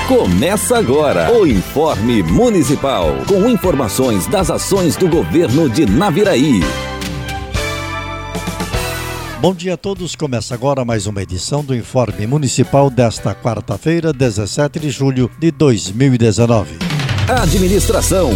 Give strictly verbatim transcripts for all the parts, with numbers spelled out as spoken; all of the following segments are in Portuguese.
Começa agora o Informe Municipal, com informações das ações do governo de Naviraí. Bom dia a todos, começa agora mais uma edição do Informe Municipal desta quarta-feira, dezessete de julho de dois mil e dezenove. Administração.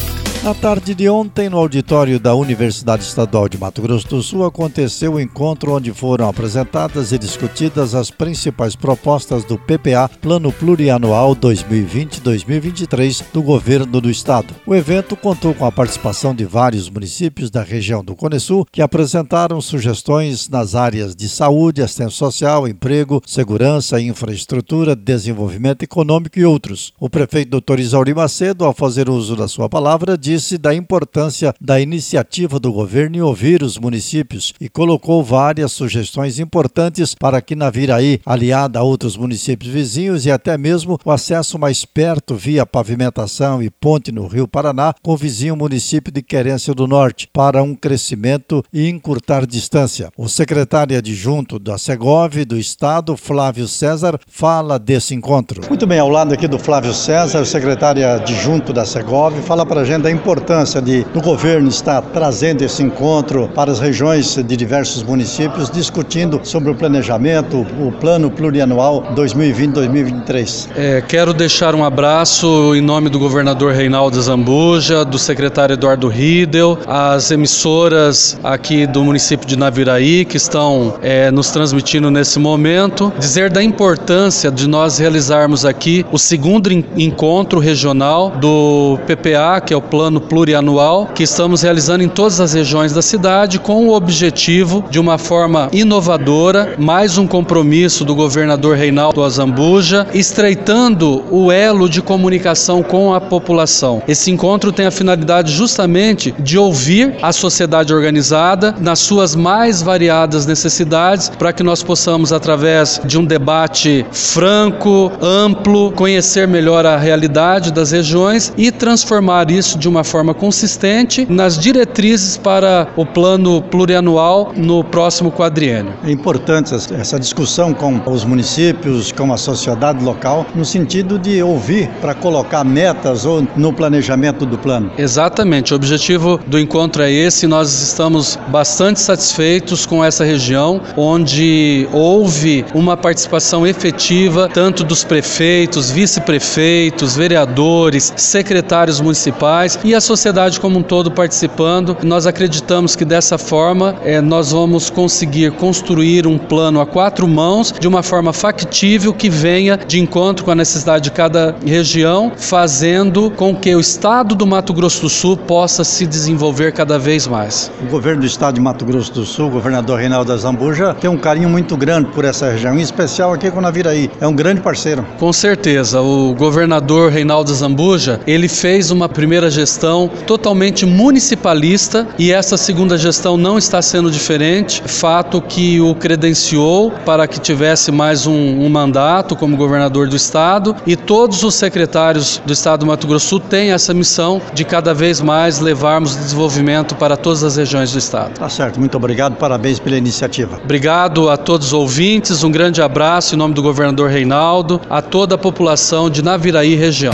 Na tarde de ontem, no auditório da Universidade Estadual de Mato Grosso do Sul, aconteceu o encontro onde foram apresentadas e discutidas as principais propostas do P P A, Plano Plurianual dois mil e vinte a dois mil e vinte e três, do governo do estado. O evento contou com a participação de vários municípios da região do Cone Sul, que apresentaram sugestões nas áreas de saúde, assistência social, emprego, segurança, infraestrutura, desenvolvimento econômico e outros. O prefeito doutor Isauri Macedo, ao fazer uso da sua palavra, disse da importância da iniciativa do governo em ouvir os municípios e colocou várias sugestões importantes para que Naviraí, aliada a outros municípios vizinhos e até mesmo o acesso mais perto via pavimentação e ponte no Rio Paraná com o vizinho município de Querência do Norte, para um crescimento e encurtar distância. O secretário adjunto da Segov do Estado, Flávio César, fala desse encontro. Muito bem, ao lado aqui do Flávio César, o secretário adjunto da Segov, fala para a gente da importância de, do governo estar trazendo esse encontro para as regiões de diversos municípios, discutindo sobre o planejamento, o Plano Plurianual dois mil e vinte a dois mil e vinte e três. É, quero deixar um abraço em nome do governador Reinaldo Zambuja, do secretário Eduardo Riedel, as emissoras aqui do município de Naviraí que estão é, nos transmitindo nesse momento, dizer da importância de nós realizarmos aqui o segundo encontro regional do P P A, que é o Plano Plurianual, que estamos realizando em todas as regiões da cidade, com o objetivo de uma forma inovadora, mais um compromisso do governador Reinaldo Zambuja, estreitando o elo de comunicação com a população. Esse encontro tem a finalidade justamente de ouvir a sociedade organizada nas suas mais variadas necessidades, para que nós possamos, através de um debate franco, amplo, conhecer melhor a realidade das regiões e transformar isso de uma forma consistente nas diretrizes para o plano plurianual no próximo quadriênio. É importante essa discussão com os municípios, com a sociedade local, no sentido de ouvir para colocar metas ou no planejamento do plano. Exatamente, o objetivo do encontro é esse. Nós estamos bastante satisfeitos com essa região, onde houve uma participação efetiva tanto dos prefeitos, vice-prefeitos, vereadores, secretários municipais e a sociedade como um todo participando. Nós acreditamos que dessa forma é, nós vamos conseguir construir um plano a quatro mãos de uma forma factível que venha de encontro com a necessidade de cada região, fazendo com que o estado do Mato Grosso do Sul possa se desenvolver cada vez mais. O governo do estado de Mato Grosso do Sul, o governador Reinaldo Zambuja, tem um carinho muito grande por essa região, em especial aqui com Naviraí. É um grande parceiro. Com certeza, o governador Reinaldo Zambuja, ele fez uma primeira gestão totalmente municipalista e essa segunda gestão não está sendo diferente, fato que o credenciou para que tivesse mais um, um mandato como governador do estado, e todos os secretários do estado do Mato Grosso do Sul têm essa missão de cada vez mais levarmos desenvolvimento para todas as regiões do estado. Tá certo, muito obrigado, parabéns pela iniciativa. Obrigado a todos os ouvintes, um grande abraço em nome do governador Reinaldo, a toda a população de Naviraí região.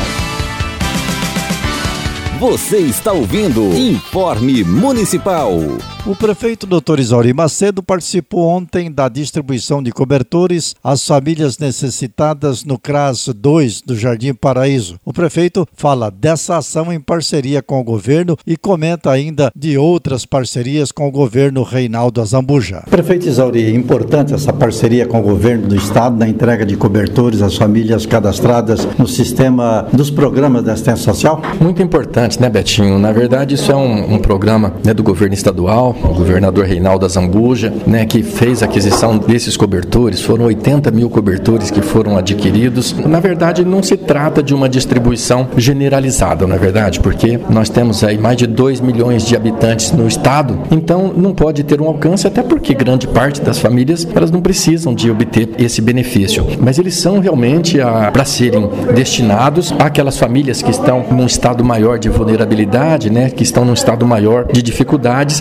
Você está ouvindo Informe Municipal. O prefeito doutor Isauri Macedo participou ontem da distribuição de cobertores às famílias necessitadas no CRAS dois do Jardim Paraíso. O prefeito fala dessa ação em parceria com o governo e comenta ainda de outras parcerias com o governo Reinaldo Zambuja. Prefeito Isauri, é importante essa parceria com o governo do estado na entrega de cobertores às famílias cadastradas no sistema dos programas de assistência social? Muito importante, né, Betinho? Na verdade, isso é um, um programa, né, do governo estadual, o governador Reinaldo Zambuja, né, que fez a aquisição desses cobertores. Foram oitenta mil cobertores que foram adquiridos. Na verdade, não se trata de uma distribuição generalizada, na verdade, porque nós temos aí mais de dois milhões de habitantes no estado, então não pode ter um alcance, até porque grande parte das famílias, elas não precisam de obter esse benefício, mas eles são realmente para serem destinados àquelas famílias que estão num estado maior de vulnerabilidade, né, que estão num estado maior de dificuldades, e são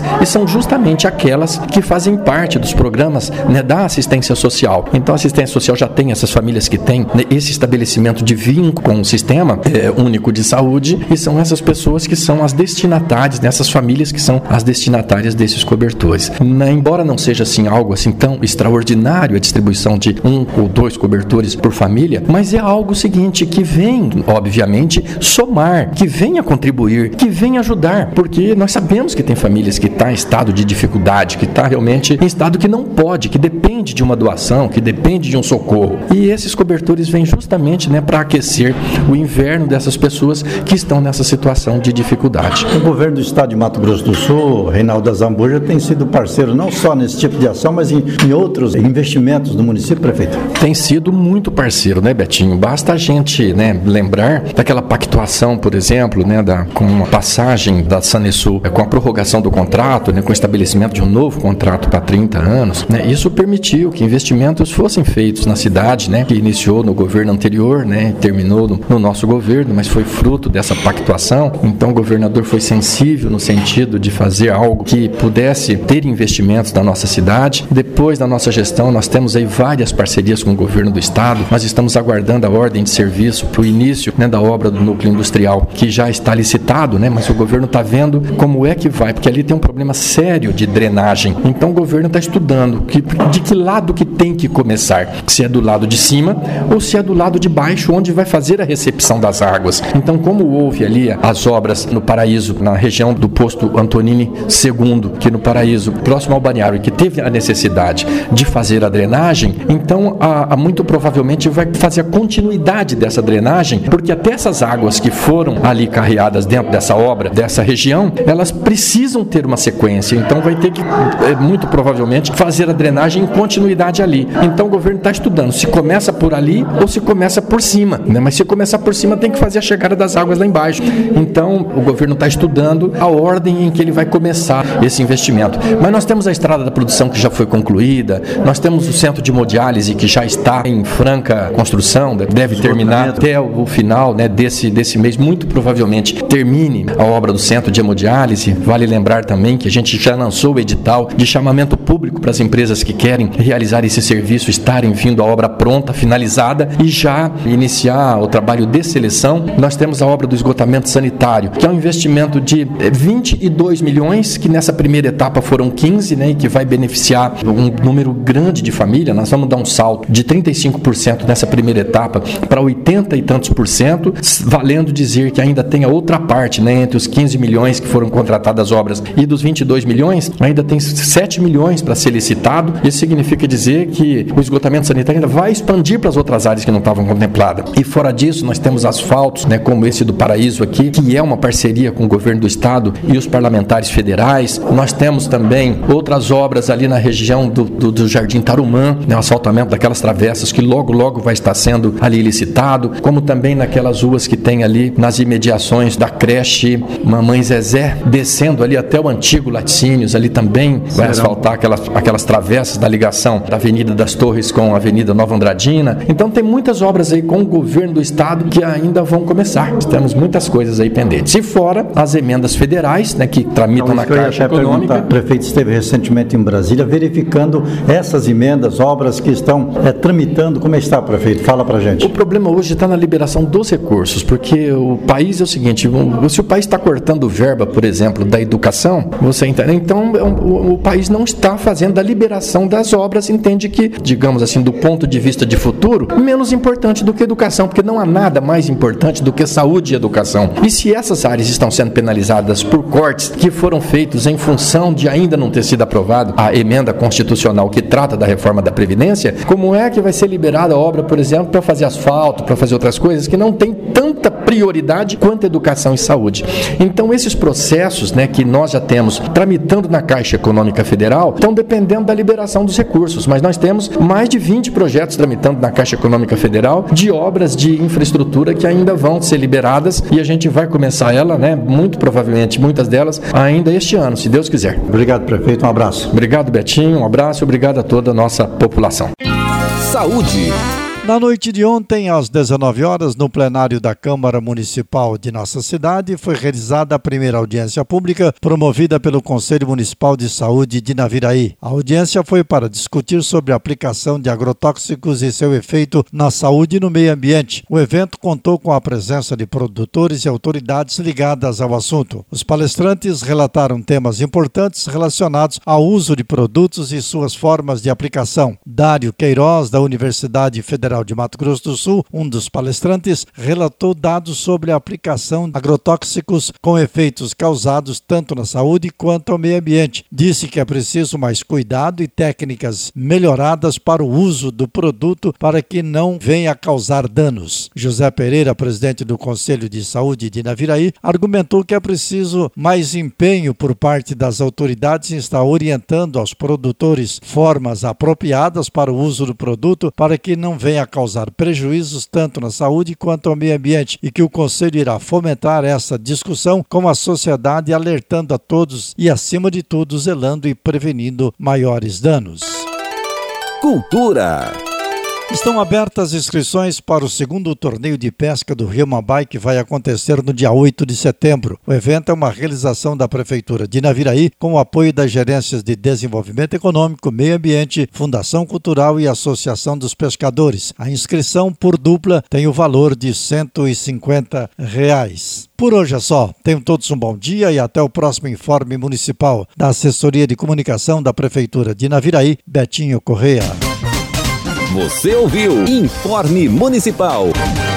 são justamente aquelas que fazem parte dos programas, né, da assistência social. Então a assistência social já tem essas famílias que têm, né, esse estabelecimento de vínculo com o sistema é, único de saúde, e são essas pessoas que são as destinatárias, nessas famílias que são as destinatárias desses cobertores. Na, embora não seja assim algo assim tão extraordinário a distribuição de um ou dois cobertores por família, mas é algo seguinte que vem, obviamente, somar, que vem a contribuir, que vem ajudar, porque nós sabemos que tem famílias que estão em estado de dificuldade, que está realmente em estado que não pode, que depende de uma doação, que depende de um socorro. E esses cobertores vêm justamente, né, para aquecer o inverno dessas pessoas que estão nessa situação de dificuldade. O governo do estado de Mato Grosso do Sul, Reinaldo Azambuja, tem sido parceiro não só nesse tipo de ação, mas em, em outros investimentos do município, prefeito? Tem sido muito parceiro, né, Betinho? Basta a gente, né, lembrar daquela pactuação, por exemplo, né, da, com a passagem da Sanesul, com a prorrogação do contrato, né, com o estabelecimento de um novo contrato para trinta anos, né, isso permitiu que investimentos fossem feitos na cidade, né, que iniciou no governo anterior, né, terminou no, no nosso governo, mas foi fruto dessa pactuação. Então o governador foi sensível no sentido de fazer algo que pudesse ter investimentos na nossa cidade. Depois da nossa gestão, nós temos aí várias parcerias com o governo do estado. Nós estamos aguardando a ordem de serviço para o início, né, da obra do núcleo industrial, que já está licitado, né, mas o governo está vendo como é que vai, porque ali tem um problema sério de drenagem. Então o governo está estudando que, de que lado que tem que começar, se é do lado de cima ou se é do lado de baixo, onde vai fazer a recepção das águas. Então, como houve ali as obras no Paraíso, na região do posto Antonini segundo, que no Paraíso, próximo ao balneário, que teve a necessidade de fazer a drenagem, então a, a, muito provavelmente vai fazer a continuidade dessa drenagem, porque até essas águas que foram ali carreadas dentro dessa obra, dessa região, elas precisam ter uma sequência, então vai ter que, é, muito provavelmente, fazer a drenagem em continuidade ali. Então o governo está estudando se começa por ali ou se começa por cima, né? Mas se começar por cima tem que fazer a chegada das águas lá embaixo. Então o governo está estudando a ordem em que ele vai começar esse investimento. Mas nós temos a estrada da produção que já foi concluída, nós temos o centro de hemodiálise que já está em franca construção, deve terminar até o final, né, desse, desse mês, muito provavelmente termine a obra do centro de hemodiálise. Vale lembrar também que a gente já lançou o edital de chamamento público para as empresas que querem realizar esse serviço estarem vindo a obra pronta, finalizada, e já iniciar o trabalho de seleção. Nós temos a obra do esgotamento sanitário, que é um investimento de vinte e dois milhões, que nessa primeira etapa foram quinze, né, e que vai beneficiar um número grande de famílias. Nós vamos dar um salto de trinta e cinco por cento nessa primeira etapa para oitenta e tantos por cento, valendo dizer que ainda tem a outra parte, né, entre os quinze milhões que foram contratadas obras e dos vinte e dois milhões, ainda tem sete milhões para ser licitado. Isso significa dizer que o esgotamento sanitário ainda vai expandir para as outras áreas que não estavam contempladas. E fora disso, nós temos asfaltos, né, como esse do Paraíso aqui, que é uma parceria com o governo do estado e os parlamentares federais. Nós temos também outras obras ali na região do, do, do Jardim Tarumã, né, o asfaltamento daquelas travessas que logo, logo vai estar sendo ali licitado, como também naquelas ruas que tem ali nas imediações da creche Mamãe Zezé, descendo ali até o antigo Laticínios, ali também vai asfaltar aquelas, aquelas travessas da ligação da Avenida das Torres com a Avenida Nova Andradina. Então tem muitas obras aí com o governo do estado que ainda vão começar. Temos muitas coisas aí pendentes. E fora as emendas federais, né, que tramitam então, na Caixa Econômica. O prefeito esteve recentemente em Brasília verificando essas emendas, obras que estão é, tramitando. Como está, prefeito? Fala pra gente. O problema hoje está na liberação dos recursos, porque o país é o seguinte, se o país está cortando verba, por exemplo, da educação, você entende? Então o, o país não está fazendo a liberação das obras, entende que, digamos assim, do ponto de vista de futuro, menos importante do que educação, porque não há nada mais importante do que saúde e educação. E se essas áreas estão sendo penalizadas por cortes que foram feitos em função de ainda não ter sido aprovado a emenda constitucional que trata da reforma da Previdência, como é que vai ser liberada a obra, por exemplo, para fazer asfalto, para fazer outras coisas que não tem tanta prioridade quanto educação e saúde? Então esses processos, né, que nós já temos tramitando na Caixa Econômica Federal estão dependendo da liberação dos recursos, mas nós temos mais de vinte projetos tramitando na Caixa Econômica Federal de obras de infraestrutura que ainda vão ser liberadas e a gente vai começar ela, né, muito provavelmente, muitas delas, ainda este ano, se Deus quiser. Obrigado, prefeito. Um abraço. Obrigado, Betinho. Um abraço. Obrigado a toda a nossa população. Saúde. Na noite de ontem, às dezenove horas, no plenário da Câmara Municipal de nossa cidade, foi realizada a primeira audiência pública promovida pelo Conselho Municipal de Saúde de Naviraí. A audiência foi para discutir sobre a aplicação de agrotóxicos e seu efeito na saúde e no meio ambiente. O evento contou com a presença de produtores e autoridades ligadas ao assunto. Os palestrantes relataram temas importantes relacionados ao uso de produtos e suas formas de aplicação. Dário Queiroz, da Universidade Federal de Mato Grosso do Sul, um dos palestrantes, relatou dados sobre a aplicação de agrotóxicos com efeitos causados tanto na saúde quanto ao meio ambiente. Disse que é preciso mais cuidado e técnicas melhoradas para o uso do produto para que não venha a causar danos. José Pereira, presidente do Conselho de Saúde de Naviraí, argumentou que é preciso mais empenho por parte das autoridades em estar orientando aos produtores formas apropriadas para o uso do produto para que não venha a causar prejuízos tanto na saúde quanto ao meio ambiente e que o Conselho irá fomentar essa discussão com a sociedade, alertando a todos e, acima de tudo, zelando e prevenindo maiores danos. Cultura. Estão abertas inscrições para o segundo torneio de pesca do Rio Mambai, que vai acontecer no dia oito de setembro. O evento é uma realização da Prefeitura de Naviraí, com o apoio das Gerências de Desenvolvimento Econômico, Meio Ambiente, Fundação Cultural e Associação dos Pescadores. A inscrição por dupla tem o valor de cento e cinquenta reais. Por hoje é só. Tenham todos um bom dia e até o próximo Informe Municipal da Assessoria de Comunicação da Prefeitura de Naviraí, Betinho Correia. Você ouviu Informe Municipal.